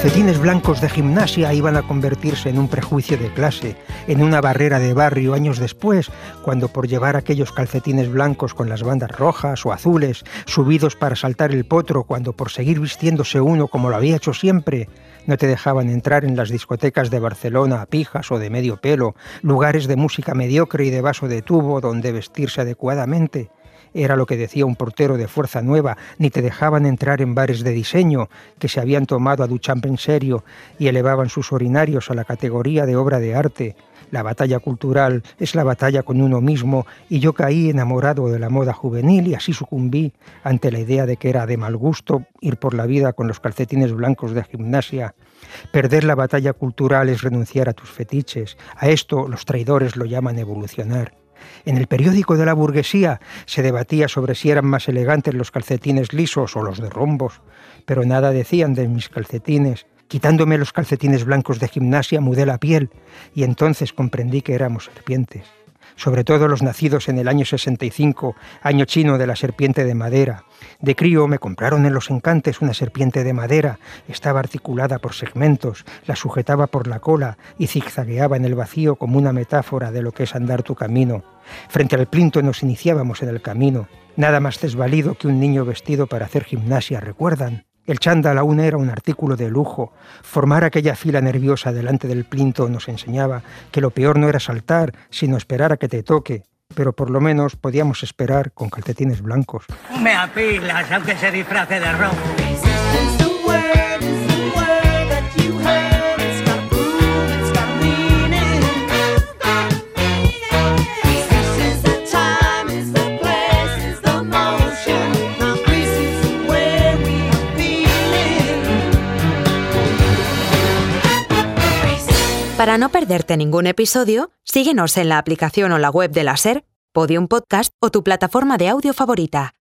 calcetines blancos de gimnasia iban a convertirse en un prejuicio de clase, en una barrera de barrio años después, cuando por llevar aquellos calcetines blancos con las bandas rojas o azules, subidos para saltar el potro, cuando por seguir vistiéndose uno como lo había hecho siempre, no te dejaban entrar en las discotecas de Barcelona a pijas o de medio pelo, lugares de música mediocre y de vaso de tubo donde vestirse adecuadamente. Era lo que decía un portero de Fuerza Nueva, ni te dejaban entrar en bares de diseño que se habían tomado a Duchamp en serio y elevaban sus urinarios a la categoría de obra de arte. La batalla cultural es la batalla con uno mismo y yo caí enamorado de la moda juvenil y así sucumbí ante la idea de que era de mal gusto ir por la vida con los calcetines blancos de gimnasia. Perder la batalla cultural es renunciar a tus fetiches. A esto los traidores lo llaman evolucionar. En el periódico de la burguesía se debatía sobre si eran más elegantes los calcetines lisos o los de rombos, pero nada decían de mis calcetines. Quitándome los calcetines blancos de gimnasia mudé la piel y entonces comprendí que éramos serpientes. Sobre todo los nacidos en el año 65, año chino de la serpiente de madera. De crío me compraron en Los Encantes una serpiente de madera. Estaba articulada por segmentos, la sujetaba por la cola y zigzagueaba en el vacío como una metáfora de lo que es andar tu camino. Frente al plinto nos iniciábamos en el camino. Nada más desvalido que un niño vestido para hacer gimnasia, ¿recuerdan? El chándal aún era un artículo de lujo. Formar aquella fila nerviosa delante del plinto nos enseñaba que lo peor no era saltar, sino esperar a que te toque. Pero por lo menos podíamos esperar con calcetines blancos. Me apilas, aunque se disfrace de rojo. Para no perderte ningún episodio, síguenos en la aplicación o la web de la SER, Podium Podcast o tu plataforma de audio favorita.